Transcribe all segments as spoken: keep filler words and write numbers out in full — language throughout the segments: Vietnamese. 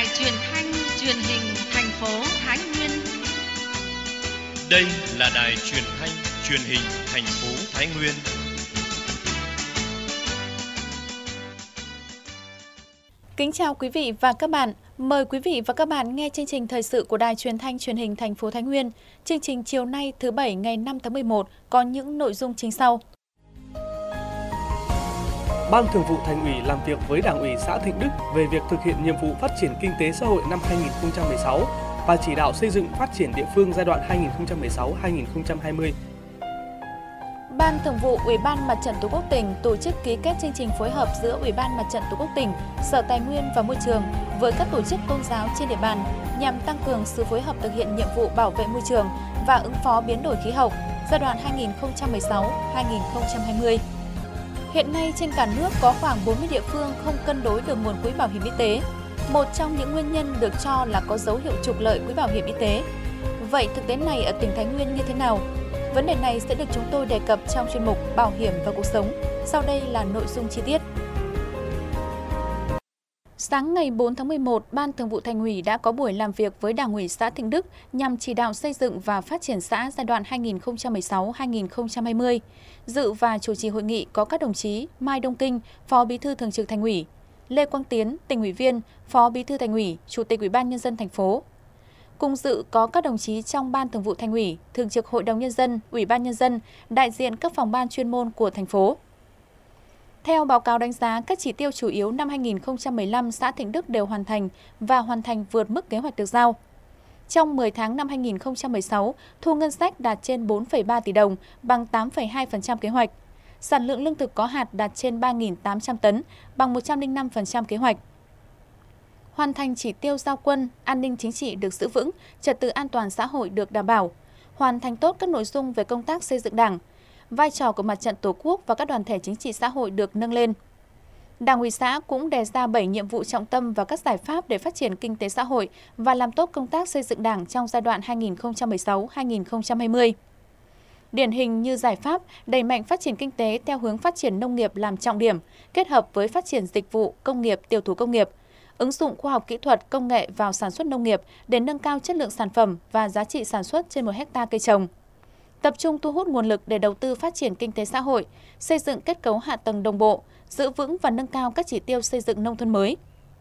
Đài Truyền thanh Truyền hình thành phố Thái Nguyên. Đây là Đài Truyền thanh Truyền hình thành phố Thái Nguyên. Kính chào quý vị và các bạn. Mời quý vị và các bạn nghe chương trình thời sự của Đài Truyền thanh Truyền hình thành phố Thái Nguyên. Chương trình chiều nay thứ Bảy ngày năm tháng mười một có những nội dung chính sau. Ban Thường vụ Thành ủy làm việc với Đảng ủy xã Thịnh Đức về việc thực hiện nhiệm vụ phát triển kinh tế xã hội năm hai nghìn không trăm mười sáu và chỉ đạo xây dựng phát triển địa phương giai đoạn hai nghìn không trăm mười sáu đến hai nghìn không trăm hai mươi. Ban Thường vụ Ủy ban Mặt trận Tổ quốc tỉnh tổ chức ký kết chương trình phối hợp giữa Ủy ban Mặt trận Tổ quốc tỉnh, Sở Tài nguyên và Môi trường với các tổ chức tôn giáo trên địa bàn nhằm tăng cường sự phối hợp thực hiện nhiệm vụ bảo vệ môi trường và ứng phó biến đổi khí hậu giai đoạn hai nghìn không trăm mười sáu đến hai nghìn không trăm hai mươi. Hiện nay trên cả nước có khoảng bốn mươi địa phương không cân đối được nguồn quỹ bảo hiểm y tế. Một trong những nguyên nhân được cho là có dấu hiệu trục lợi quỹ bảo hiểm y tế. Vậy thực tế này ở tỉnh Thái Nguyên như thế nào? Vấn đề này sẽ được chúng tôi đề cập trong chuyên mục Bảo hiểm và cuộc sống. Sau đây là nội dung chi tiết. Sáng ngày bốn tháng mười một, Ban Thường vụ Thành ủy đã có buổi làm việc với Đảng ủy xã Thịnh Đức nhằm chỉ đạo xây dựng và phát triển xã giai đoạn hai nghìn không trăm mười sáu đến hai nghìn không trăm hai mươi. Dự và chủ trì hội nghị có các đồng chí Mai Đông Kinh, Phó Bí thư Thường trực Thành ủy, Lê Quang Tiến, Tỉnh ủy viên, Phó Bí thư Thành ủy, Chủ tịch Ủy ban Nhân dân thành phố. Cùng dự có các đồng chí trong Ban Thường vụ Thành ủy, Thường trực Hội đồng Nhân dân, Ủy ban Nhân dân, đại diện các phòng ban chuyên môn của thành phố. Theo báo cáo đánh giá, các chỉ tiêu chủ yếu năm hai nghìn không trăm mười lăm xã Thịnh Đức đều hoàn thành và hoàn thành vượt mức kế hoạch được giao. Trong mười tháng năm hai nghìn không trăm mười sáu, thu ngân sách đạt trên bốn phẩy ba tỷ đồng, bằng tám phẩy hai phần trăm kế hoạch. Sản lượng lương thực có hạt đạt trên ba nghìn tám trăm tấn, bằng một trăm lẻ năm phần trăm kế hoạch. Hoàn thành chỉ tiêu giao quân, an ninh chính trị được giữ vững, trật tự an toàn xã hội được đảm bảo. Hoàn thành tốt các nội dung về công tác xây dựng Đảng. Vai trò của Mặt trận Tổ quốc và các đoàn thể chính trị xã hội được nâng lên. Đảng ủy xã cũng đề ra bảy nhiệm vụ trọng tâm và các giải pháp để phát triển kinh tế xã hội và làm tốt công tác xây dựng Đảng trong giai đoạn hai nghìn không trăm mười sáu đến hai nghìn không trăm hai mươi. Điển hình như giải pháp đẩy mạnh phát triển kinh tế theo hướng phát triển nông nghiệp làm trọng điểm, kết hợp với phát triển dịch vụ, công nghiệp, tiểu thủ công nghiệp, ứng dụng khoa học kỹ thuật, công nghệ vào sản xuất nông nghiệp để nâng cao chất lượng sản phẩm và giá trị sản xuất trên một hectare cây trồng. Tập trung thu hút nguồn lực để đầu tư phát triển kinh tế xã hội, xây dựng kết cấu hạ tầng đồng bộ, giữ vững và nâng cao các chỉ tiêu xây dựng nông thôn mới.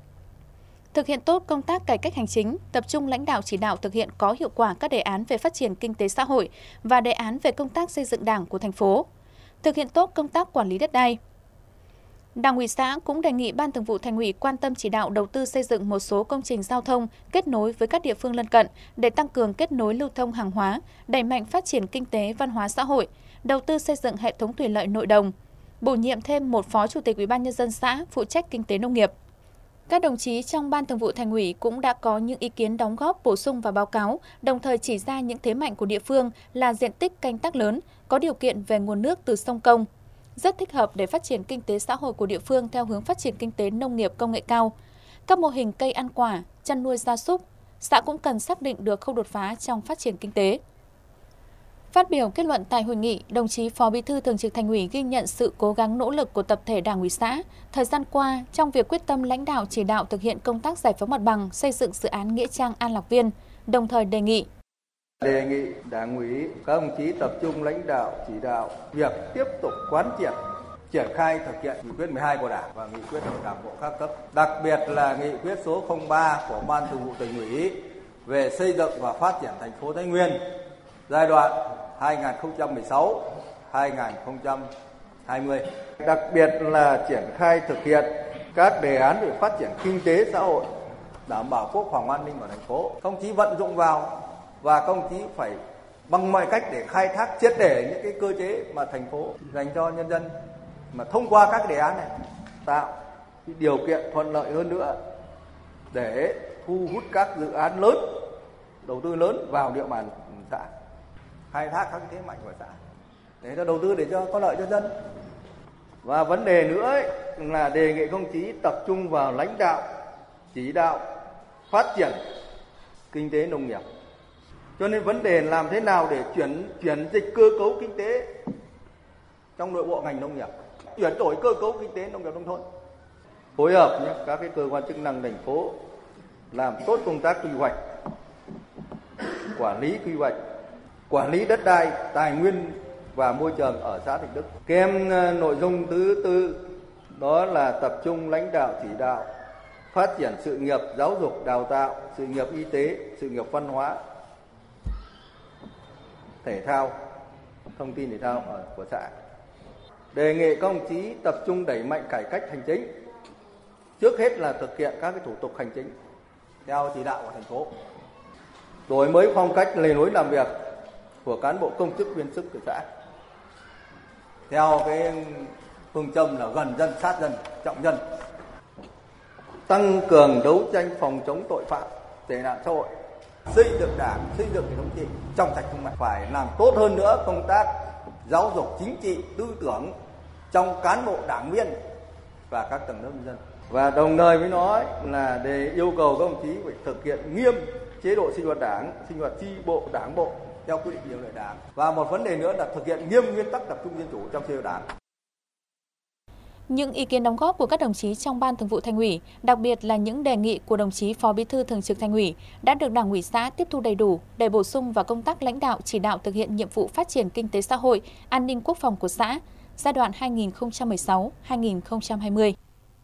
Thực hiện tốt công tác cải cách hành chính, tập trung lãnh đạo chỉ đạo thực hiện có hiệu quả các đề án về phát triển kinh tế xã hội và đề án về công tác xây dựng Đảng của thành phố. Thực hiện tốt công tác quản lý đất đai. Đảng ủy xã cũng đề nghị Ban Thường vụ Thành ủy quan tâm chỉ đạo đầu tư xây dựng một số công trình giao thông kết nối với các địa phương lân cận để tăng cường kết nối lưu thông hàng hóa, đẩy mạnh phát triển kinh tế văn hóa xã hội, đầu tư xây dựng hệ thống thủy lợi nội đồng, bổ nhiệm thêm một Phó Chủ tịch Ủy ban Nhân dân xã phụ trách kinh tế nông nghiệp. Các đồng chí trong Ban Thường vụ Thành ủy cũng đã có những ý kiến đóng góp bổ sung vào báo cáo, đồng thời chỉ ra những thế mạnh của địa phương là diện tích canh tác lớn, có điều kiện về nguồn nước từ sông Công, rất thích hợp để phát triển kinh tế xã hội của địa phương theo hướng phát triển kinh tế nông nghiệp công nghệ cao. Các mô hình cây ăn quả, chăn nuôi gia súc, xã cũng cần xác định được khâu đột phá trong phát triển kinh tế. Phát biểu kết luận tại hội nghị, đồng chí Phó Bí thư Thường trực Thành ủy ghi nhận sự cố gắng nỗ lực của tập thể Đảng ủy xã thời gian qua trong việc quyết tâm lãnh đạo chỉ đạo thực hiện công tác giải phóng mặt bằng, xây dựng dự án nghĩa trang An Lạc Viên, đồng thời đề nghị Đề nghị Đảng ủy, các đồng chí tập trung lãnh đạo chỉ đạo việc tiếp tục quán triệt, triển khai thực hiện nghị quyết mười hai của Đảng và nghị quyết của Đảng bộ các cấp, đặc biệt là nghị quyết số không ba của Ban Thường vụ Tỉnh ủy về xây dựng và phát triển thành phố Thái Nguyên giai đoạn hai nghìn không trăm mười sáu đến hai nghìn không trăm hai mươi. Đặc biệt là triển khai thực hiện các đề án về phát triển kinh tế xã hội, đảm bảo quốc phòng an ninh của thành phố. Công chí vận dụng vào và công chí phải bằng mọi cách để khai thác triệt để những cái cơ chế mà thành phố dành cho nhân dân, mà thông qua các đề án này tạo cái điều kiện thuận lợi hơn nữa để thu hút các dự án lớn, đầu tư lớn vào địa bàn xã, khai thác các thế mạnh của xã để cho đầu tư để cho có lợi cho dân. Và vấn đề nữa ấy, là đề nghị công chí tập trung vào lãnh đạo chỉ đạo phát triển kinh tế nông nghiệp. Cho nên vấn đề làm thế nào để chuyển chuyển dịch cơ cấu kinh tế trong nội bộ ngành nông nghiệp, chuyển đổi cơ cấu kinh tế nông nghiệp nông thôn, phối hợp với các cái cơ quan chức năng thành phố làm tốt công tác quy hoạch, quản lý quy hoạch, quản lý đất đai, tài nguyên và môi trường ở xã Thịnh Đức. Kèm nội dung thứ tư đó là tập trung lãnh đạo chỉ đạo phát triển sự nghiệp giáo dục đào tạo, sự nghiệp y tế, sự nghiệp văn hóa, thể thao, thông tin thể thao ở của xã. Đề nghị các đồng chí tập trung đẩy mạnh cải cách hành chính. Trước hết là thực hiện các cái thủ tục hành chính theo chỉ đạo của thành phố. Đổi mới phong cách lề lối làm việc của cán bộ công chức viên chức của xã. Theo cái phương châm là gần dân, sát dân, trọng dân. Tăng cường đấu tranh phòng chống tội phạm, tệ nạn xã hội, xây dựng đảng, xây dựng hệ thống chính trị trong sạch vững mạnh. Phải làm tốt hơn nữa công tác giáo dục chính trị, tư tưởng trong cán bộ đảng viên và các tầng lớp nhân dân. Và đồng thời với nói là để yêu cầu các đồng chí phải thực hiện nghiêm chế độ sinh hoạt đảng, sinh hoạt chi bộ, đảng bộ theo quy định điều lệ đảng. Và một vấn đề nữa là thực hiện nghiêm nguyên tắc tập trung dân chủ trong chế độ đảng. Những ý kiến đóng góp của các đồng chí trong Ban Thường vụ Thành ủy, đặc biệt là những đề nghị của đồng chí Phó Bí thư Thường trực Thành ủy đã được Đảng ủy xã tiếp thu đầy đủ để bổ sung vào công tác lãnh đạo chỉ đạo thực hiện nhiệm vụ phát triển kinh tế xã hội, an ninh quốc phòng của xã giai đoạn hai nghìn không trăm mười sáu đến hai nghìn không trăm hai mươi.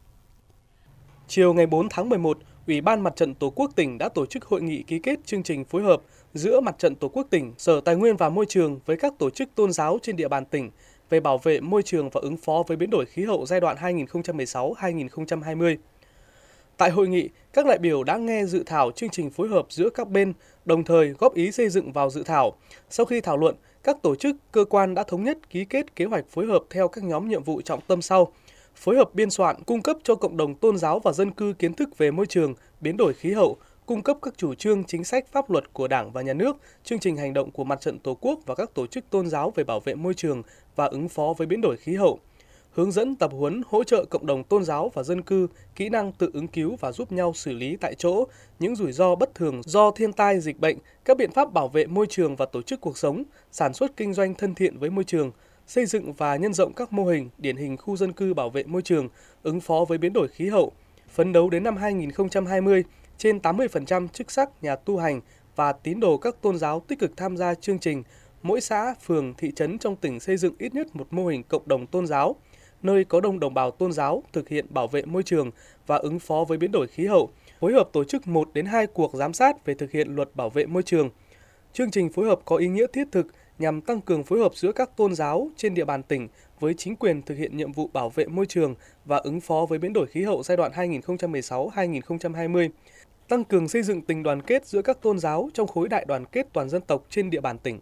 Chiều ngày bốn tháng mười một, Ủy ban Mặt trận Tổ quốc tỉnh đã tổ chức hội nghị ký kết chương trình phối hợp giữa Mặt trận Tổ quốc tỉnh, Sở Tài nguyên và Môi trường với các tổ chức tôn giáo trên địa bàn tỉnh về bảo vệ môi trường và ứng phó với biến đổi khí hậu giai đoạn hai nghìn không trăm mười sáu đến hai nghìn không trăm hai mươi. Tại hội nghị, các đại biểu đã nghe dự thảo chương trình phối hợp giữa các bên, đồng thời góp ý xây dựng vào dự thảo. Sau khi thảo luận, các tổ chức, cơ quan đã thống nhất ký kết kế hoạch phối hợp theo các nhóm nhiệm vụ trọng tâm sau: phối hợp biên soạn, cung cấp cho cộng đồng tôn giáo và dân cư kiến thức về môi trường, biến đổi khí hậu, cung cấp các chủ trương, chính sách, pháp luật của Đảng và Nhà nước, chương trình hành động của Mặt trận Tổ quốc và các tổ chức tôn giáo về bảo vệ môi trường và ứng phó với biến đổi khí hậu, hướng dẫn tập huấn, hỗ trợ cộng đồng tôn giáo và dân cư kỹ năng tự ứng cứu và giúp nhau xử lý tại chỗ những rủi ro bất thường do thiên tai, dịch bệnh, các biện pháp bảo vệ môi trường và tổ chức cuộc sống, sản xuất kinh doanh thân thiện với môi trường, xây dựng và nhân rộng các mô hình, điển hình khu dân cư bảo vệ môi trường, ứng phó với biến đổi khí hậu. Phấn đấu đến năm hai nghìn không trăm hai mươi, trên tám mươi phần trăm chức sắc, nhà tu hành và tín đồ các tôn giáo tích cực tham gia chương trình. Mỗi xã, phường, thị trấn trong tỉnh xây dựng ít nhất một mô hình cộng đồng tôn giáo, nơi có đông đồng bào tôn giáo thực hiện bảo vệ môi trường và ứng phó với biến đổi khí hậu, phối hợp tổ chức một đến hai cuộc giám sát về thực hiện luật bảo vệ môi trường. Chương trình phối hợp có ý nghĩa thiết thực nhằm tăng cường phối hợp giữa các tôn giáo trên địa bàn tỉnh với chính quyền thực hiện nhiệm vụ bảo vệ môi trường và ứng phó với biến đổi khí hậu giai đoạn hai nghìn không trăm mười sáu đến hai nghìn không trăm hai mươi, tăng cường xây dựng tình đoàn kết giữa các tôn giáo trong khối đại đoàn kết toàn dân tộc trên địa bàn tỉnh.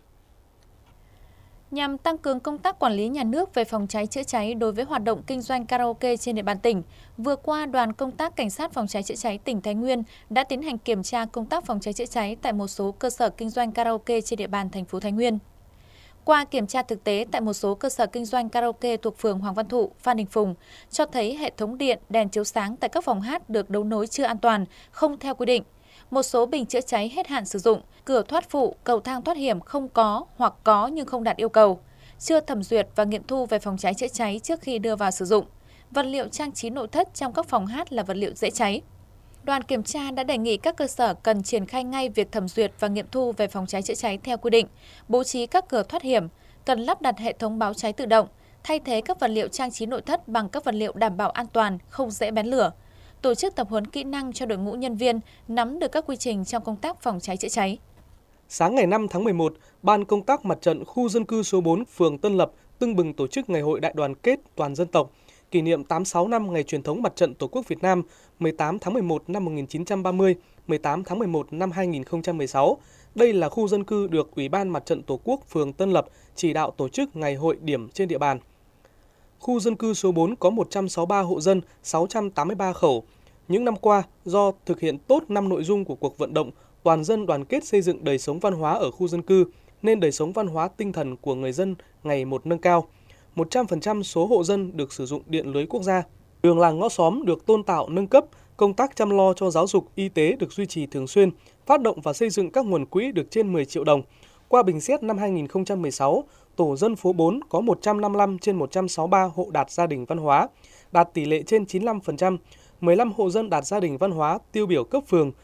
Nhằm tăng cường công tác quản lý nhà nước về phòng cháy chữa cháy đối với hoạt động kinh doanh karaoke trên địa bàn tỉnh, vừa qua đoàn công tác Cảnh sát phòng cháy chữa cháy tỉnh Thái Nguyên đã tiến hành kiểm tra công tác phòng cháy chữa cháy tại một số cơ sở kinh doanh karaoke trên địa bàn thành phố Thái Nguyên. Qua kiểm tra thực tế tại một số cơ sở kinh doanh karaoke thuộc phường Hoàng Văn Thụ, Phan Đình Phùng, cho thấy hệ thống điện, đèn chiếu sáng tại các phòng hát được đấu nối chưa an toàn, không theo quy định. Một số bình chữa cháy hết hạn sử dụng, cửa thoát phụ, cầu thang thoát hiểm không có hoặc có nhưng không đạt yêu cầu, chưa thẩm duyệt và nghiệm thu về phòng cháy chữa cháy trước khi đưa vào sử dụng. Vật liệu trang trí nội thất trong các phòng hát là vật liệu dễ cháy. Đoàn kiểm tra đã đề nghị các cơ sở cần triển khai ngay việc thẩm duyệt và nghiệm thu về phòng cháy chữa cháy theo quy định, bố trí các cửa thoát hiểm, cần lắp đặt hệ thống báo cháy tự động, thay thế các vật liệu trang trí nội thất bằng các vật liệu đảm bảo an toàn, không dễ bén lửa. Tổ chức tập huấn kỹ năng cho đội ngũ nhân viên nắm được các quy trình trong công tác phòng cháy chữa cháy. Sáng ngày năm tháng mười một, Ban công tác Mặt trận khu dân cư số bốn, phường Tân Lập tưng bừng tổ chức Ngày hội đại đoàn kết toàn dân tộc, kỷ niệm tám mươi sáu năm ngày truyền thống Mặt trận Tổ quốc Việt Nam mười tám tháng mười một năm một nghìn chín trăm ba mươi, mười tám tháng mười một năm hai nghìn không trăm mười sáu. Đây là khu dân cư được Ủy ban Mặt trận Tổ quốc phường Tân Lập chỉ đạo tổ chức ngày hội điểm trên địa bàn. Khu dân cư số bốn có một trăm sáu mươi ba hộ dân, sáu trăm tám mươi ba khẩu. Những năm qua, do thực hiện tốt năm nội dung của cuộc vận động toàn dân đoàn kết xây dựng đời sống văn hóa ở khu dân cư, nên đời sống văn hóa tinh thần của người dân ngày một nâng cao. một trăm phần trăm số hộ dân được sử dụng điện lưới quốc gia. Đường làng ngõ xóm được tôn tạo nâng cấp, công tác chăm lo cho giáo dục, y tế được duy trì thường xuyên, phát động và xây dựng các nguồn quỹ được trên mười triệu đồng. Qua bình xét năm hai nghìn không trăm mười sáu, tổ dân phố bốn có một trăm năm mươi lăm trên một trăm sáu mươi ba hộ đạt gia đình văn hóa, đạt tỷ lệ trên chín mươi lăm phần trăm, mười lăm hộ dân đạt gia đình văn hóa tiêu biểu cấp phường,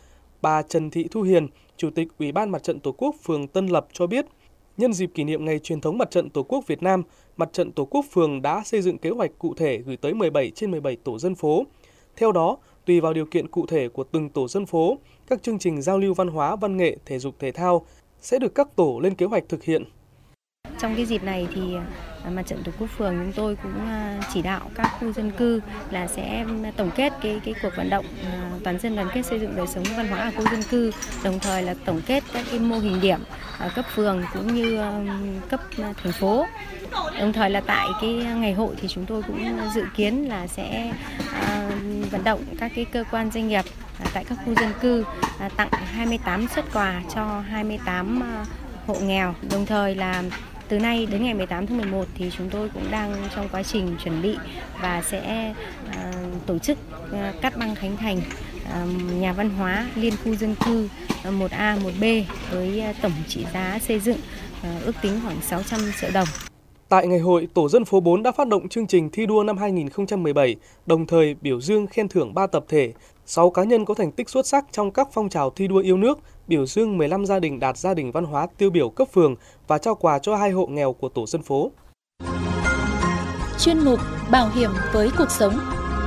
bà Trần Thị Thu Hiền, Chủ tịch Ủy ban Mặt trận Tổ quốc phường Tân Lập cho biết, nhân dịp kỷ niệm Ngày truyền thống Mặt trận Tổ quốc Việt Nam, Mặt trận Tổ quốc phường đã xây dựng kế hoạch cụ thể gửi tới mười bảy trên mười bảy tổ dân phố. Theo đó, tùy vào điều kiện cụ thể của từng tổ dân phố, các chương trình giao lưu văn hóa, văn nghệ, thể dục thể thao sẽ được các tổ lên kế hoạch thực hiện. Trong cái dịp này thì Mặt trận Tổ quốc phường chúng tôi cũng chỉ đạo các khu dân cư là sẽ tổng kết cái cái cuộc vận động toàn dân đoàn kết xây dựng đời sống văn hóa ở khu dân cư, đồng thời là tổng kết các cái mô hình điểm ở cấp phường cũng như cấp thành phố. Đồng thời là tại cái ngày hội thì chúng tôi cũng dự kiến là sẽ vận động các cái cơ quan doanh nghiệp tại các khu dân cư tặng hai mươi tám suất quà cho hai mươi tám hộ nghèo. Đồng thời là từ nay đến ngày mười tám tháng mười một thì chúng tôi cũng đang trong quá trình chuẩn bị và sẽ uh, tổ chức uh, cắt băng khánh thành uh, nhà văn hóa liên khu dân cư uh, một A, một B với uh, tổng trị giá xây dựng uh, ước tính khoảng sáu trăm triệu đồng. Tại ngày hội, Tổ dân phố bốn đã phát động chương trình thi đua năm hai nghìn không trăm mười bảy, đồng thời biểu dương khen thưởng ba tập thể, sáu cá nhân có thành tích xuất sắc trong các phong trào thi đua yêu nước, biểu dương mười lăm gia đình đạt gia đình văn hóa tiêu biểu cấp phường và trao quà cho hai hộ nghèo của tổ dân phố. Chuyên mục Bảo hiểm với cuộc sống.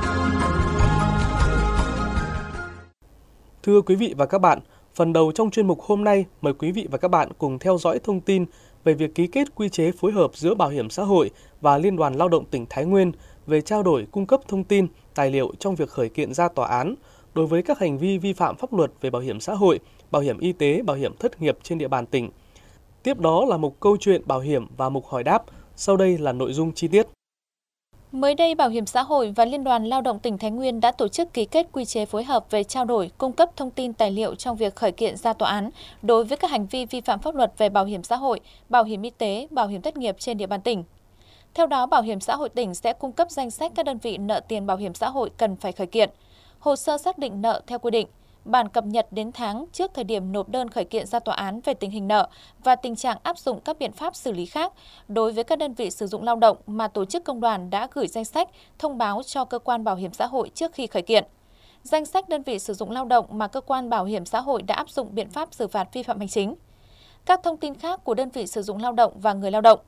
Thưa quý vị và các bạn, phần đầu trong chuyên mục hôm nay, mời quý vị và các bạn cùng theo dõi thông tin về việc ký kết quy chế phối hợp giữa Bảo hiểm xã hội và Liên đoàn Lao động tỉnh Thái Nguyên về trao đổi cung cấp thông tin, tài liệu trong việc khởi kiện ra tòa án đối với các hành vi vi phạm pháp luật về bảo hiểm xã hội, bảo hiểm y tế, bảo hiểm thất nghiệp trên địa bàn tỉnh. Tiếp đó là mục câu chuyện bảo hiểm và mục hỏi đáp. Sau đây là nội dung chi tiết. Mới đây, Bảo hiểm xã hội và Liên đoàn Lao động tỉnh Thái Nguyên đã tổ chức ký kết quy chế phối hợp về trao đổi, cung cấp thông tin tài liệu trong việc khởi kiện ra tòa án đối với các hành vi vi phạm pháp luật về bảo hiểm xã hội, bảo hiểm y tế, bảo hiểm thất nghiệp trên địa bàn tỉnh. Theo đó, Bảo hiểm xã hội tỉnh sẽ cung cấp danh sách các đơn vị nợ tiền bảo hiểm xã hội cần phải khởi kiện, hồ sơ xác định nợ theo quy định, bản cập nhật đến tháng trước thời điểm nộp đơn khởi kiện ra tòa án về tình hình nợ và tình trạng áp dụng các biện pháp xử lý khác đối với các đơn vị sử dụng lao động mà tổ chức công đoàn đã gửi danh sách thông báo cho cơ quan bảo hiểm xã hội trước khi khởi kiện. Danh sách đơn vị sử dụng lao động mà cơ quan bảo hiểm xã hội đã áp dụng biện pháp xử phạt vi phạm hành chính. Các thông tin khác của đơn vị sử dụng lao động và người lao động.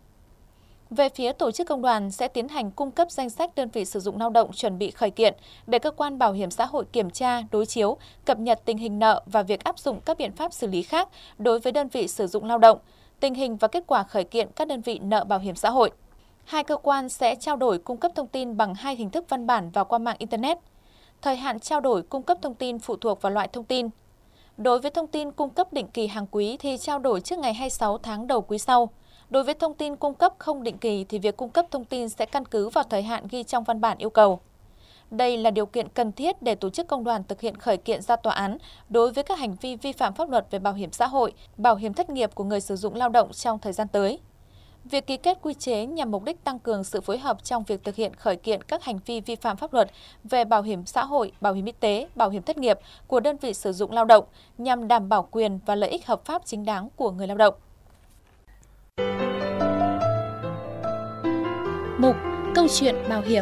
Về phía tổ chức công đoàn sẽ tiến hành cung cấp danh sách đơn vị sử dụng lao động chuẩn bị khởi kiện để cơ quan bảo hiểm xã hội kiểm tra, đối chiếu, cập nhật tình hình nợ và việc áp dụng các biện pháp xử lý khác đối với đơn vị sử dụng lao động, tình hình và kết quả khởi kiện các đơn vị nợ bảo hiểm xã hội. Hai cơ quan sẽ trao đổi cung cấp thông tin bằng hai hình thức văn bản và qua mạng Internet. Thời hạn trao đổi cung cấp thông tin phụ thuộc vào loại thông tin. Đối với thông tin cung cấp định kỳ hàng quý thì trao đổi trước ngày hai mươi sáu tháng đầu quý sau. Đối với thông tin cung cấp không định kỳ thì việc cung cấp thông tin sẽ căn cứ vào thời hạn ghi trong văn bản yêu cầu. Đây là điều kiện cần thiết để tổ chức công đoàn thực hiện khởi kiện ra tòa án đối với các hành vi vi phạm pháp luật về bảo hiểm xã hội, bảo hiểm thất nghiệp của người sử dụng lao động trong thời gian tới. Việc ký kết quy chế nhằm mục đích tăng cường sự phối hợp trong việc thực hiện khởi kiện các hành vi vi phạm pháp luật về bảo hiểm xã hội, bảo hiểm y tế, bảo hiểm thất nghiệp của đơn vị sử dụng lao động nhằm đảm bảo quyền và lợi ích hợp pháp chính đáng của người lao động. Mục câu chuyện bảo hiểm.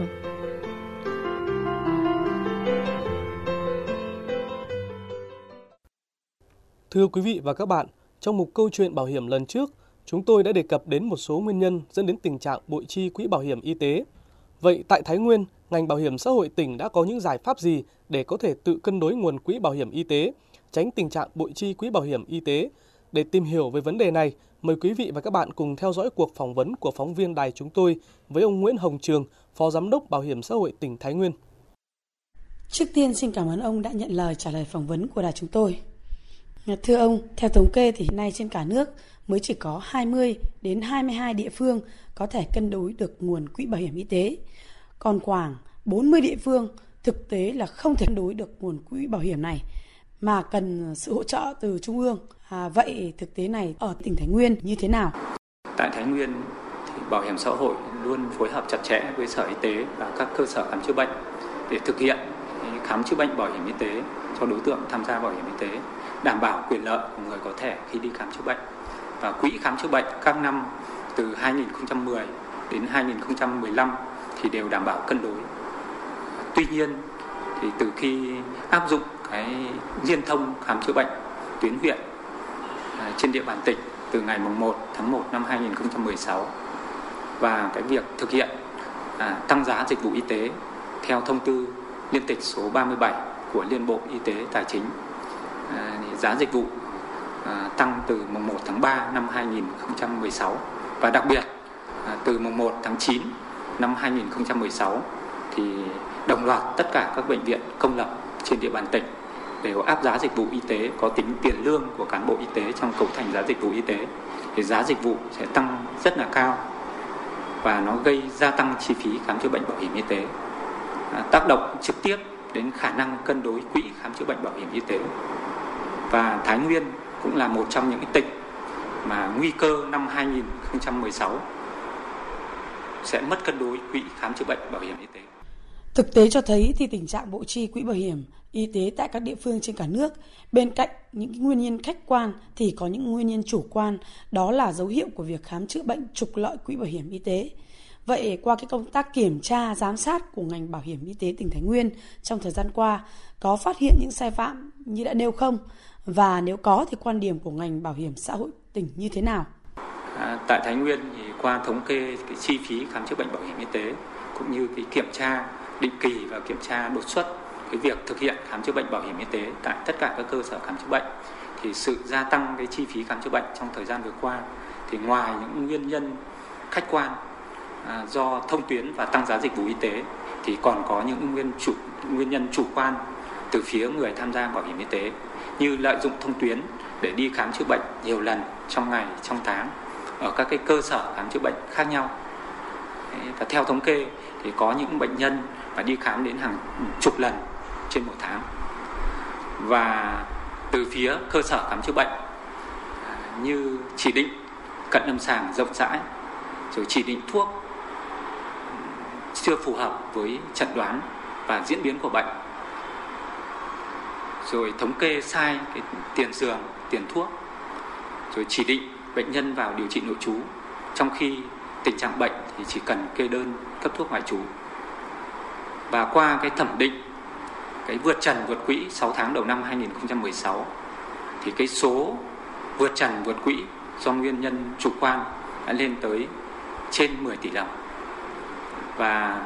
Thưa quý vị và các bạn, trong mục câu chuyện bảo hiểm lần trước, chúng tôi đã đề cập đến một số nguyên nhân dẫn đến tình trạng bội chi quỹ bảo hiểm y tế. Vậy tại Thái Nguyên, ngành bảo hiểm xã hội tỉnh đã có những giải pháp gì để có thể tự cân đối nguồn quỹ bảo hiểm y tế, tránh tình trạng bội chi quỹ bảo hiểm y tế? Để tìm hiểu về vấn đề này, mời quý vị và các bạn cùng theo dõi cuộc phỏng vấn của phóng viên đài chúng tôi với ông Nguyễn Hồng Trường, Phó Giám đốc Bảo hiểm xã hội tỉnh Thái Nguyên. Trước tiên xin cảm ơn ông đã nhận lời trả lời phỏng vấn của đài chúng tôi. Thưa ông, theo thống kê thì hiện nay trên cả nước mới chỉ có hai mươi đến hai mươi hai địa phương có thể cân đối được nguồn quỹ bảo hiểm y tế. Còn khoảng bốn mươi địa phương thực tế là không thể cân đối được nguồn quỹ bảo hiểm này mà cần sự hỗ trợ từ Trung ương. À, vậy thực tế này ở tỉnh Thái Nguyên như thế nào? Tại Thái Nguyên thì Bảo hiểm xã hội luôn phối hợp chặt chẽ với Sở Y tế và các cơ sở khám chữa bệnh để thực hiện khám chữa bệnh bảo hiểm y tế cho đối tượng tham gia bảo hiểm y tế, đảm bảo quyền lợi của người có thẻ khi đi khám chữa bệnh. Và quỹ khám chữa bệnh các năm từ hai nghìn không trăm mười đến hai nghìn không trăm mười lăm thì đều đảm bảo cân đối. Tuy nhiên thì từ khi áp dụng cái liên thông khám chữa bệnh tuyến huyện à, trên địa bàn tỉnh từ ngày mùng một tháng một năm hai nghìn không trăm mười sáu, và cái việc thực hiện à, tăng giá dịch vụ y tế theo thông tư liên tịch số ba mươi bảy của Liên Bộ Y tế Tài chính. À, giá dịch vụ à, tăng từ mùng một tháng ba năm hai nghìn không trăm mười sáu, và đặc biệt à, từ mùng một tháng chín năm hai nghìn không trăm mười sáu thì đồng loạt tất cả các bệnh viện công lập trên địa bàn tỉnh đều áp giá dịch vụ y tế có tính tiền lương của cán bộ y tế trong cấu thành giá dịch vụ y tế. Thì giá dịch vụ sẽ tăng rất là cao và nó gây gia tăng chi phí khám chữa bệnh bảo hiểm y tế, à, tác động trực tiếp đến khả năng cân đối quỹ khám chữa bệnh bảo hiểm y tế. Và Thái Nguyên cũng là một trong những tỉnh mà nguy cơ năm hai nghìn không trăm mười sáu sẽ mất cân đối quỹ khám chữa bệnh bảo hiểm y tế. Thực tế cho thấy thì tình trạng bộ chi quỹ bảo hiểm y tế tại các địa phương trên cả nước, bên cạnh những nguyên nhân khách quan thì có những nguyên nhân chủ quan, đó là dấu hiệu của việc khám chữa bệnh trục lợi quỹ bảo hiểm y tế. Vậy qua cái công tác kiểm tra, giám sát của ngành bảo hiểm y tế tỉnh Thái Nguyên trong thời gian qua, có phát hiện những sai phạm như đã nêu không? Và nếu có thì quan điểm của ngành bảo hiểm xã hội tỉnh như thế nào? À, tại Thái Nguyên thì qua thống kê cái chi phí khám chữa bệnh bảo hiểm y tế cũng như cái kiểm tra định kỳ và kiểm tra đột xuất cái việc thực hiện khám chữa bệnh bảo hiểm y tế tại tất cả các cơ sở khám chữa bệnh, thì sự gia tăng cái chi phí khám chữa bệnh trong thời gian vừa qua thì ngoài những nguyên nhân khách quan à, do thông tuyến và tăng giá dịch vụ y tế thì còn có những nguyên chủ nguyên nhân chủ quan từ phía người tham gia bảo hiểm y tế, như lợi dụng thông tuyến để đi khám chữa bệnh nhiều lần trong ngày, trong tháng ở các cái cơ sở khám chữa bệnh khác nhau. Và theo thống kê thì có những bệnh nhân phải đi khám đến hàng chục lần trên một tháng. Và từ phía cơ sở khám chữa bệnh như chỉ định cận lâm sàng rộng rãi, rồi chỉ định thuốc chưa phù hợp với chẩn đoán và diễn biến của bệnh, rồi thống kê sai cái tiền giường, tiền thuốc, rồi chỉ định bệnh nhân vào điều trị nội trú trong khi tình trạng bệnh thì chỉ cần kê đơn cấp thuốc ngoại trú. Và qua cái thẩm định cái vượt trần vượt quỹ sáu tháng đầu năm hai nghìn không trăm mười sáu thì cái số vượt trần vượt quỹ do nguyên nhân chủ quan đã lên tới trên mười tỷ đồng. Và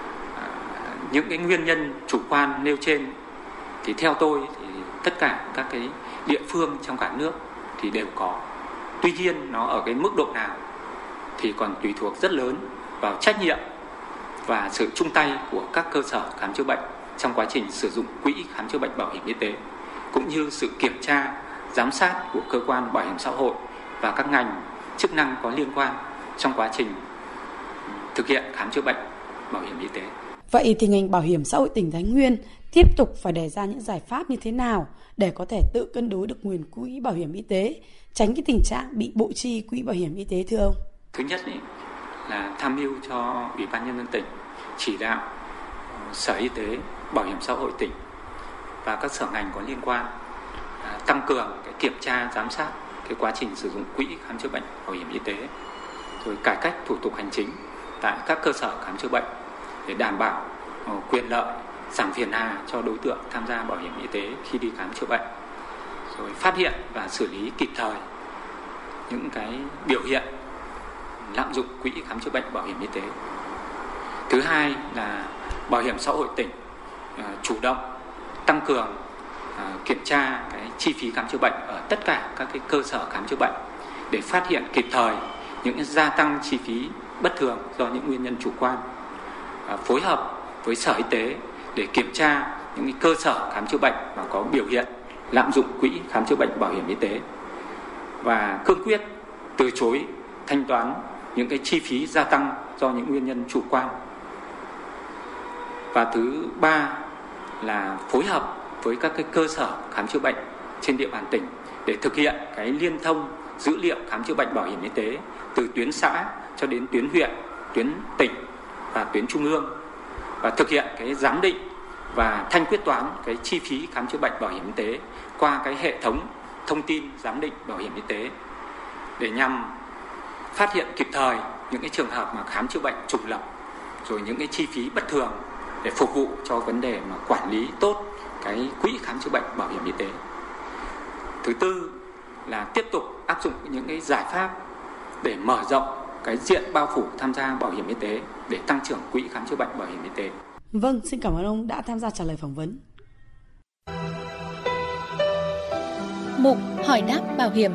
những cái nguyên nhân chủ quan nêu trên thì theo tôi thì tất cả các cái địa phương trong cả nước thì đều có. Tuy nhiên nó ở cái mức độ nào thì còn tùy thuộc rất lớn vào trách nhiệm và sự chung tay của các cơ sở khám chữa bệnh trong quá trình sử dụng quỹ khám chữa bệnh bảo hiểm y tế, cũng như sự kiểm tra, giám sát của cơ quan bảo hiểm xã hội và các ngành chức năng có liên quan trong quá trình thực hiện khám chữa bệnh bảo hiểm y tế. Vậy thì ngành bảo hiểm xã hội tỉnh Thái Nguyên tiếp tục phải đề ra những giải pháp như thế nào để có thể tự cân đối được nguồn quỹ bảo hiểm y tế, tránh cái tình trạng bị bộ chi quỹ bảo hiểm y tế thưa ông? Thứ nhất ý, là tham mưu cho Ủy ban Nhân dân tỉnh chỉ đạo Sở Y tế, Bảo hiểm xã hội tỉnh và các sở ngành có liên quan à, tăng cường cái kiểm tra, giám sát cái quá trình sử dụng quỹ khám chữa bệnh bảo hiểm y tế, rồi cải cách thủ tục hành chính tại các cơ sở khám chữa bệnh để đảm bảo uh, quyền lợi, giảm phiền hà cho đối tượng tham gia bảo hiểm y tế khi đi khám chữa bệnh, rồi phát hiện và xử lý kịp thời những cái biểu hiện lạm dụng quỹ khám chữa bệnh bảo hiểm y tế. Thứ hai là Bảo hiểm xã hội tỉnh uh, chủ động tăng cường uh, kiểm tra cái chi phí khám chữa bệnh ở tất cả các cái cơ sở khám chữa bệnh để phát hiện kịp thời những gia tăng chi phí bất thường do những nguyên nhân chủ quan, uh, phối hợp với Sở Y tế để kiểm tra những cái cơ sở khám chữa bệnh mà có biểu hiện lạm dụng quỹ khám chữa bệnh bảo hiểm y tế, và cương quyết từ chối thanh toán những cái chi phí gia tăng do những nguyên nhân chủ quan. Và thứ ba là phối hợp với các cái cơ sở khám chữa bệnh trên địa bàn tỉnh để thực hiện cái liên thông dữ liệu khám chữa bệnh bảo hiểm y tế từ tuyến xã cho đến tuyến huyện, tuyến tỉnh và tuyến trung ương, và thực hiện cái giám định và thanh quyết toán cái chi phí khám chữa bệnh bảo hiểm y tế qua cái hệ thống thông tin giám định bảo hiểm y tế để nhằm phát hiện kịp thời những cái trường hợp mà khám chữa bệnh trùng lập, rồi những cái chi phí bất thường để phục vụ cho vấn đề mà quản lý tốt cái quỹ khám chữa bệnh bảo hiểm y tế. Thứ tư là tiếp tục áp dụng những cái giải pháp để mở rộng cái diện bao phủ tham gia bảo hiểm y tế để tăng trưởng quỹ khám chữa bệnh bảo hiểm y tế. Vâng, xin cảm ơn ông đã tham gia trả lời phỏng vấn. Mục hỏi đáp bảo hiểm.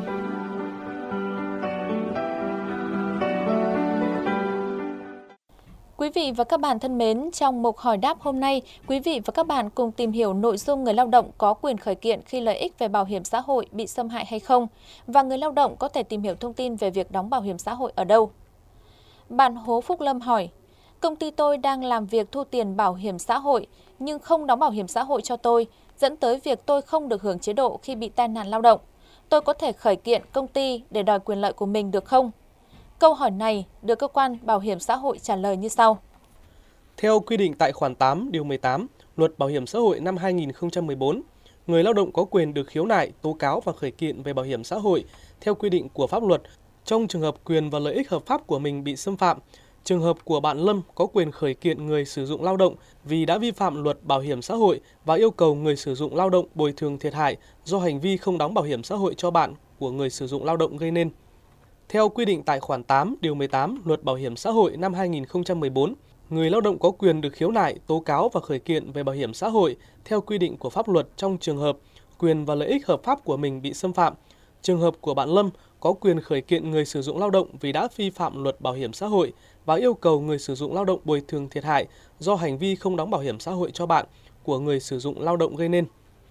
Quý vị và các bạn thân mến, trong mục hỏi đáp hôm nay, quý vị và các bạn cùng tìm hiểu nội dung người lao động có quyền khởi kiện khi lợi ích về bảo hiểm xã hội bị xâm hại hay không, và người lao động có thể tìm hiểu thông tin về việc đóng bảo hiểm xã hội ở đâu. Bạn Hố Phúc Lâm hỏi, công ty tôi đang làm việc thu tiền bảo hiểm xã hội nhưng không đóng bảo hiểm xã hội cho tôi, dẫn tới việc tôi không được hưởng chế độ khi bị tai nạn lao động. Tôi có thể khởi kiện công ty để đòi quyền lợi của mình được không? Câu hỏi này được cơ quan bảo hiểm xã hội trả lời như sau. Theo quy định tại khoản tám điều mười tám Luật Bảo hiểm xã hội năm hai nghìn không trăm mười bốn, người lao động có quyền được khiếu nại, tố cáo và khởi kiện về bảo hiểm xã hội theo quy định của pháp luật trong trường hợp quyền và lợi ích hợp pháp của mình bị xâm phạm. Trường hợp của bạn Lâm có quyền khởi kiện người sử dụng lao động vì đã vi phạm luật bảo hiểm xã hội và yêu cầu người sử dụng lao động bồi thường thiệt hại do hành vi không đóng bảo hiểm xã hội cho bạn của người sử dụng lao động gây nên. Theo quy định tại khoản tám điều mười tám Luật Bảo hiểm xã hội năm hai nghìn không trăm mười bốn, người lao động có quyền được khiếu nại, tố cáo và khởi kiện về bảo hiểm xã hội theo quy định của pháp luật trong trường hợp quyền và lợi ích hợp pháp của mình bị xâm phạm. Trường hợp của bạn Lâm có quyền khởi kiện người sử dụng lao động vì đã vi phạm luật bảo hiểm xã hội và yêu cầu người sử dụng lao động bồi thường thiệt hại do hành vi không đóng bảo hiểm xã hội cho bạn của người sử dụng lao động gây nên.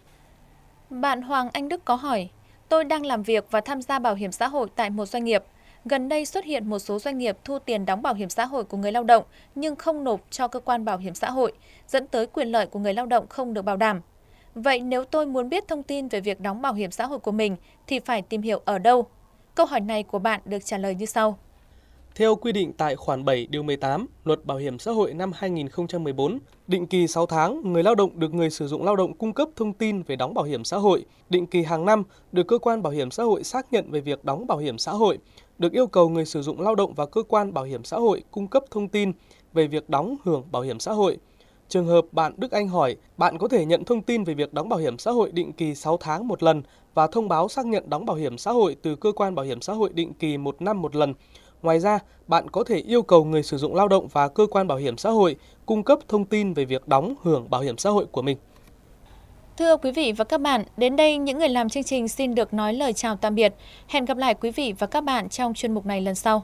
Bạn Hoàng Anh Đức có hỏi, tôi đang làm việc và tham gia bảo hiểm xã hội tại một doanh nghiệp. Gần đây xuất hiện một số doanh nghiệp thu tiền đóng bảo hiểm xã hội của người lao động nhưng không nộp cho cơ quan bảo hiểm xã hội, dẫn tới quyền lợi của người lao động không được bảo đảm. Vậy nếu tôi muốn biết thông tin về việc đóng bảo hiểm xã hội của mình thì phải tìm hiểu ở đâu? Câu hỏi này của bạn được trả lời như sau. Theo quy định tại khoản bảy điều mười tám Luật Bảo hiểm xã hội năm hai nghìn không trăm mười bốn, định kỳ sáu tháng, người lao động được người sử dụng lao động cung cấp thông tin về đóng bảo hiểm xã hội. Định kỳ hàng năm, được cơ quan bảo hiểm xã hội xác nhận về việc đóng bảo hiểm xã hội. Được yêu cầu người sử dụng lao động và cơ quan bảo hiểm xã hội cung cấp thông tin về việc đóng hưởng bảo hiểm xã hội. Trường hợp bạn Đức Anh hỏi, bạn có thể nhận thông tin về việc đóng bảo hiểm xã hội định kỳ sáu tháng một lần và thông báo xác nhận đóng bảo hiểm xã hội từ cơ quan bảo hiểm xã hội định kỳ một năm một lần. Ngoài ra, bạn có thể yêu cầu người sử dụng lao động và cơ quan bảo hiểm xã hội cung cấp thông tin về việc đóng hưởng bảo hiểm xã hội của mình. Thưa quý vị và các bạn, đến đây những người làm chương trình xin được nói lời chào tạm biệt. Hẹn gặp lại quý vị và các bạn trong chuyên mục này lần sau.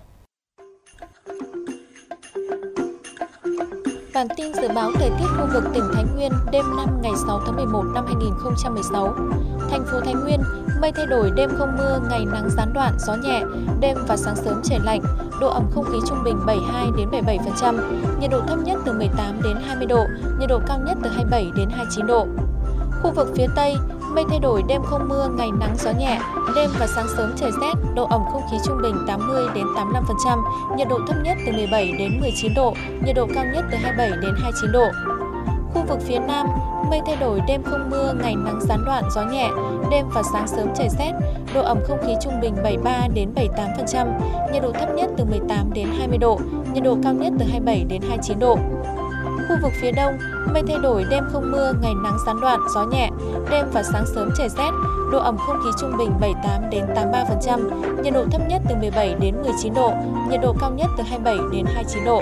Bản tin dự báo thời tiết khu vực tỉnh Thái Nguyên đêm năm ngày sáu tháng mười một năm hai nghìn không trăm mười sáu. Thành phố Thái Nguyên, mây thay đổi, đêm không mưa, ngày nắng gián đoạn, gió nhẹ, đêm và sáng sớm trời lạnh, độ ẩm không khí trung bình bảy mươi hai đến bảy mươi bảy phần trăm, nhiệt độ thấp nhất từ mười tám đến hai mươi độ, nhiệt độ cao nhất từ hai mươi bảy đến hai mươi chín độ. Khu vực phía Tây, mây thay đổi, đêm không mưa, ngày nắng gió nhẹ, đêm và sáng sớm trời rét, độ ẩm không khí trung bình tám mươi đến tám mươi lăm phần trăm, nhiệt độ thấp nhất từ mười bảy đến mười chín độ, nhiệt độ cao nhất từ hai mươi bảy đến hai mươi chín độ. Khu vực phía Nam, mây thay đổi, đêm không mưa, ngày nắng gián đoạn, gió nhẹ, đêm và sáng sớm trời rét, độ ẩm không khí trung bình bảy mươi ba đến bảy mươi tám phần trăm, nhiệt độ thấp nhất từ mười tám đến hai mươi độ, nhiệt độ cao nhất từ hai mươi bảy đến hai mươi chín độ. Khu vực phía Đông, mây thay đổi, đêm không mưa, ngày nắng gián đoạn, gió nhẹ, đêm và sáng sớm trời rét, độ ẩm không khí trung bình bảy mươi tám đến tám mươi ba phần trăm, nhiệt độ thấp nhất từ mười bảy đến mười chín độ, nhiệt độ cao nhất từ hai mươi bảy đến hai mươi chín độ.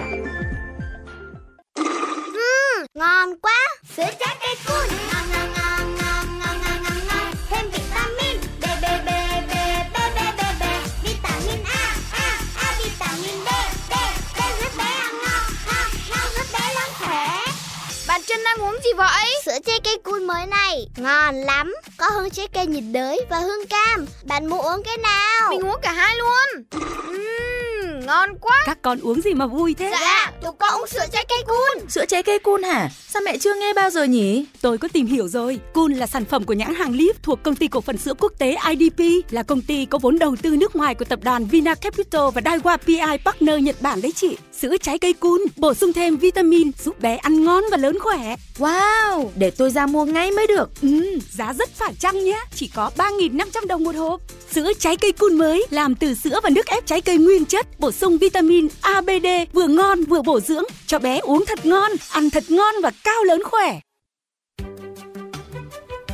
Uhm, ngon quá! Sữa trái cây Cool, ngon ngon ngon ngon ngon ngon ngon ngon. Thêm vitamin B B B B B B B B, vitamin A A A, vitamin D D D, giúp bé ăn ngon ngon ngon, giúp bé lớn khỏe. Bạn Trân đang uống gì vậy? Sữa trái cây Cool mới này, ngon lắm, có hương trái cây nhiệt đới và hương cam. Bạn muốn uống cái nào? Mình uống cả hai luôn. Uhm, ngon quá. Các con uống gì mà vui thế? Dạ, tụi con uống sữa trái cây Cool. Sữa trái cây Cool hả? Sao mẹ chưa nghe bao giờ nhỉ? Tôi có tìm hiểu rồi. Cool là sản phẩm của nhãn hàng Liv thuộc công ty cổ phần sữa quốc tế I D P, là công ty có vốn đầu tư nước ngoài của tập đoàn Vina Capital và Daiwa P I Partner Nhật Bản đấy chị. Sữa trái cây Cool bổ sung thêm vitamin giúp bé ăn ngon và lớn khỏe. Wow, để tôi ra mua ngay mới được. Ừ, giá rất phải chăng nhé, chỉ có ba nghìn năm trăm đồng một hộp. Sữa trái cây Cool mới làm từ sữa và nước ép trái cây nguyên chất, bổ sung vitamin A, B, D, vừa ngon vừa bổ dưỡng, cho bé uống thật ngon, ăn thật ngon và cao lớn khỏe.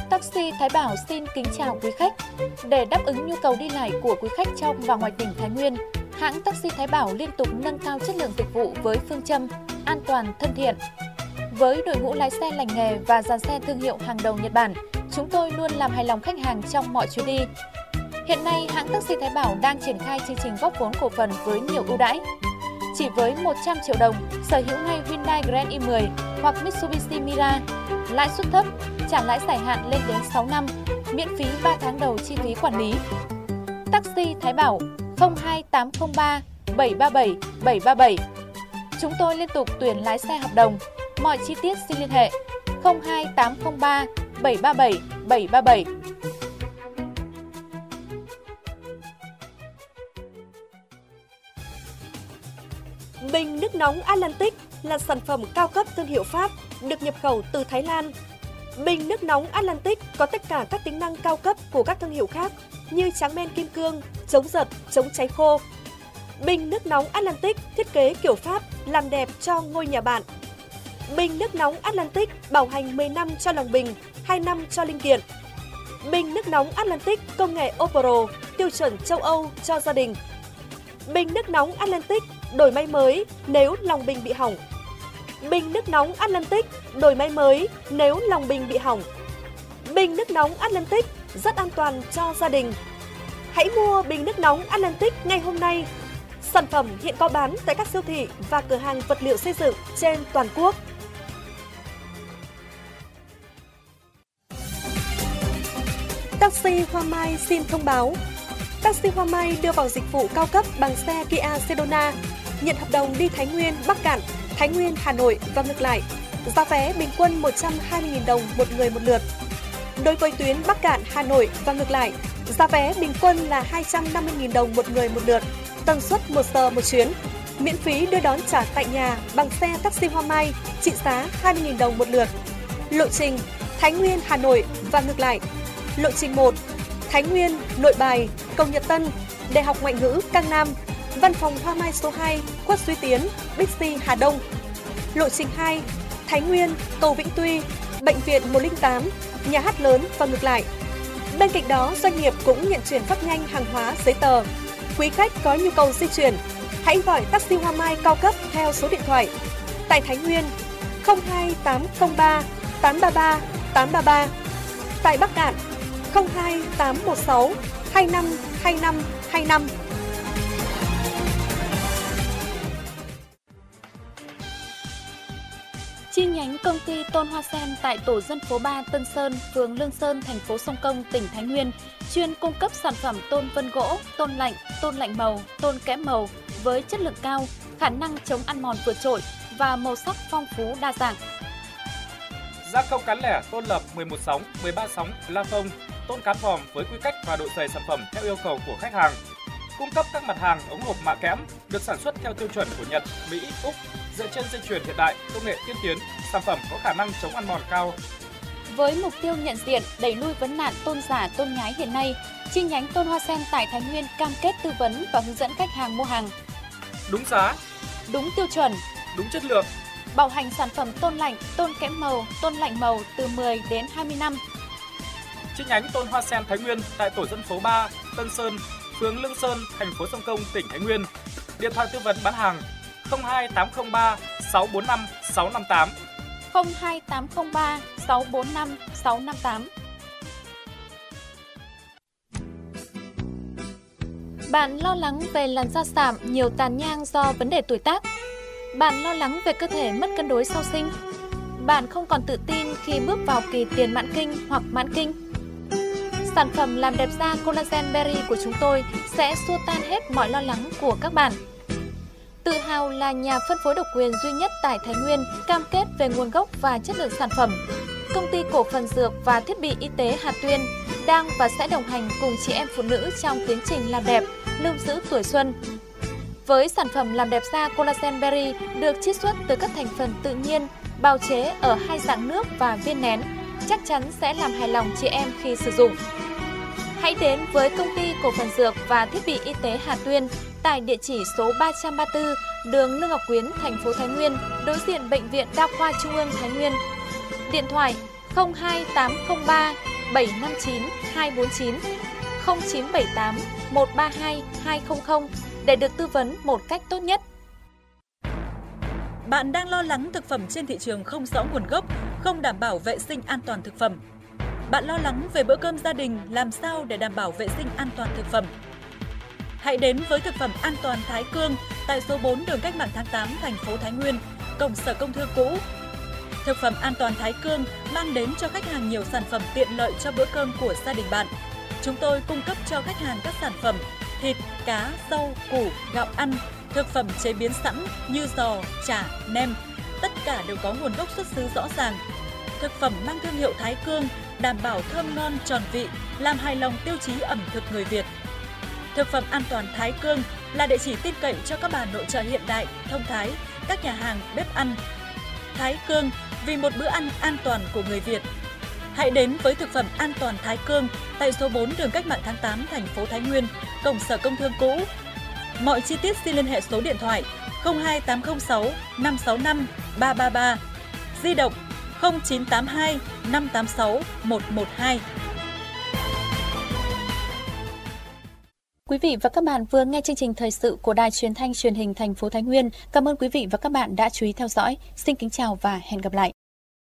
Taxi Thái Bảo xin kính chào quý khách. Để đáp ứng nhu cầu đi lại của quý khách trong và ngoài tỉnh Thái Nguyên, hãng Taxi Thái Bảo liên tục nâng cao chất lượng dịch vụ với phương châm an toàn, thân thiện. Với đội ngũ lái xe lành nghề và dàn xe thương hiệu hàng đầu Nhật Bản, chúng tôi luôn làm hài lòng khách hàng trong mọi chuyến đi. Hiện nay, hãng Taxi Thái Bảo đang triển khai chương trình góp vốn cổ phần với nhiều ưu đãi. Chỉ với một trăm triệu đồng, sở hữu ngay Hyundai Grand i mười hoặc Mitsubishi Mira, lãi suất thấp, trả lãi dài hạn lên đến sáu năm, miễn phí ba tháng đầu chi phí quản lý. Taxi Thái Bảo không hai tám không ba bảy ba bảy bảy ba bảy. Chúng tôi liên tục tuyển lái xe hợp đồng. Mọi chi tiết xin liên hệ không hai tám không ba bảy ba bảy bảy ba bảy. Bình nước nóng Atlantic là sản phẩm cao cấp thương hiệu Pháp, được nhập khẩu từ Thái Lan. Bình nước nóng Atlantic có tất cả các tính năng cao cấp của các thương hiệu khác như tráng men kim cương, chống giật, chống cháy khô. Bình nước nóng Atlantic thiết kế kiểu Pháp, làm đẹp cho ngôi nhà bạn. Bình nước nóng Atlantic bảo hành mười năm cho lòng bình, hai năm cho linh kiện. Bình nước nóng Atlantic công nghệ Opro, tiêu chuẩn châu Âu cho gia đình. Bình nước nóng Atlantic đổi máy mới nếu lòng bình bị hỏng. Bình nước nóng Atlantic đổi máy mới nếu lòng bình bị hỏng. Bình nước nóng Atlantic rất an toàn cho gia đình. Hãy mua bình nước nóng Atlantic ngay hôm nay. Sản phẩm hiện có bán tại các siêu thị và cửa hàng vật liệu xây dựng trên toàn quốc. Taxi Hoa Mai xin thông báo. Taxi Hoa Mai đưa vào dịch vụ cao cấp bằng xe Kia Sedona, nhận hợp đồng đi Thái Nguyên, Bắc Kạn, Thái Nguyên, Hà Nội và ngược lại. Giá vé bình quân một trăm hai mươi nghìn đồng một người một lượt. Đối với tuyến Bắc Kạn, Hà Nội và ngược lại, giá vé bình quân là hai trăm năm mươi nghìn đồng một người một lượt, tần suất một giờ một chuyến. Miễn phí đưa đón trả tại nhà bằng xe taxi Hoa Mai, trị giá hai mươi nghìn đồng một lượt. Lộ trình Thái Nguyên, Hà Nội và ngược lại. Lộ trình một, Thái Nguyên, Nội Bài, Cầu Nhật Tân, Đại học Ngoại ngữ Cang Nam, Văn phòng Hoa Mai số hai, Khuất Duy Tiến, Bixi Hà Đông. Lộ trình hai, Thái Nguyên, Cầu Vĩnh Tuy, Bệnh viện một không tám, Nhà hát lớn và ngược lại. Bên cạnh đó, doanh nghiệp cũng nhận chuyển phát nhanh hàng hóa, giấy tờ. Quý khách có nhu cầu di chuyển, hãy gọi taxi Hoa Mai cao cấp theo số điện thoại. Tại Thái Nguyên, không hai tám không ba tám ba ba tám ba ba. Tại Bắc Kạn, không hai tám một sáu hai năm hai năm hai năm. Chi nhánh công ty Tôn Hoa Sen tại tổ dân phố ba Tân Sơn, phường Lương Sơn, thành phố Sông Công, tỉnh Thái Nguyên, chuyên cung cấp sản phẩm tôn vân gỗ, tôn lạnh, tôn lạnh màu, tôn kẽm màu với chất lượng cao, khả năng chống ăn mòn vượt trội và màu sắc phong phú đa dạng. Gia công cán lẻ tôn lập mười một sóng, mười ba sóng, la phông, tôn cán vòm với quy cách và độ dày sản phẩm theo yêu cầu của khách hàng. Cung cấp các mặt hàng ống hộp mạ kẽm được sản xuất theo tiêu chuẩn của Nhật, Mỹ, Úc, dựa trên dây chuyền hiện đại, công nghệ tiên tiến, sản phẩm có khả năng chống ăn mòn cao. Với mục tiêu nhận diện, đẩy lui vấn nạn tôn giả, tôn nhái hiện nay, chi nhánh Tôn Hoa Sen tại Thái Nguyên cam kết tư vấn và hướng dẫn khách hàng mua hàng đúng giá, đúng tiêu chuẩn, đúng chất lượng. Bảo hành sản phẩm tôn lạnh, tôn kẽm màu, tôn lạnh màu từ mười đến hai mươi năm. Chi nhánh Tôn Hoa Sen Thái Nguyên tại tổ dân phố ba, Tân Sơn, phường Lương Sơn, thành phố Sông Công, tỉnh Thái Nguyên. Điện thoại tư vấn bán hàng không hai tám không ba sáu bốn năm sáu năm tám. không hai tám không ba sáu bốn năm sáu năm tám. Bạn lo lắng về làn da sạm, nhiều tàn nhang do vấn đề tuổi tác. Bạn lo lắng về cơ thể mất cân đối sau sinh. Bạn không còn tự tin khi bước vào kỳ tiền mãn kinh hoặc mãn kinh. Sản phẩm làm đẹp da Collagen Berry của chúng tôi sẽ xua tan hết mọi lo lắng của các bạn. Tự hào là nhà phân phối độc quyền duy nhất tại Thái Nguyên, cam kết về nguồn gốc và chất lượng sản phẩm. Công ty cổ phần dược và thiết bị y tế Hà Tuyên đang và sẽ đồng hành cùng chị em phụ nữ trong tiến trình làm đẹp, lưu giữ tuổi xuân. Với sản phẩm làm đẹp da Collagen Berry được chiết xuất từ các thành phần tự nhiên, bào chế ở hai dạng nước và viên nén, chắc chắn sẽ làm hài lòng chị em khi sử dụng. Hãy đến với công ty cổ phần dược và thiết bị y tế Hà Tuyên tại địa chỉ số ba trăm ba mươi tư đường Lương Ngọc Quyến, thành phố Thái Nguyên, đối diện Bệnh viện Đa khoa Trung ương Thái Nguyên. Điện thoại không hai tám không ba bảy năm chín hai bốn chín, không chín bảy tám một ba hai hai không không để được tư vấn một cách tốt nhất. Bạn đang lo lắng thực phẩm trên thị trường không rõ nguồn gốc, không đảm bảo vệ sinh an toàn thực phẩm. Bạn lo lắng về bữa cơm gia đình làm sao để đảm bảo vệ sinh an toàn thực phẩm. Hãy đến với thực phẩm an toàn Thái Cương tại số bốn đường Cách mạng tháng tám, thành phố Thái Nguyên, cổng Sở Công Thương cũ. Thực phẩm an toàn Thái Cương mang đến cho khách hàng nhiều sản phẩm tiện lợi cho bữa cơm của gia đình bạn. Chúng tôi cung cấp cho khách hàng các sản phẩm thịt, cá, rau, củ, gạo ăn, thực phẩm chế biến sẵn như giò, chả, nem. Tất cả đều có nguồn gốc xuất xứ rõ ràng. Thực phẩm mang thương hiệu Thái Cương đảm bảo thơm ngon tròn vị, làm hài lòng tiêu chí ẩm thực người Việt. Thực phẩm an toàn Thái Cương là địa chỉ tin cậy cho các bà nội trợ hiện đại, thông thái, các nhà hàng, bếp ăn. Thái Cương vì một bữa ăn an toàn của người Việt. Hãy đến với thực phẩm an toàn Thái Cương tại số bốn đường Cách mạng tháng tám, thành phố Thái Nguyên, cổng Sở Công Thương cũ. Mọi chi tiết xin liên hệ số điện thoại không hai tám không sáu năm sáu năm ba ba ba, di động không chín tám hai năm tám sáu một một hai. Quý vị và các bạn vừa nghe chương trình thời sự của Đài Truyền thanh Truyền hình thành phố Thái Nguyên. Cảm ơn quý vị và các bạn đã chú ý theo dõi. Xin kính chào và hẹn gặp lại.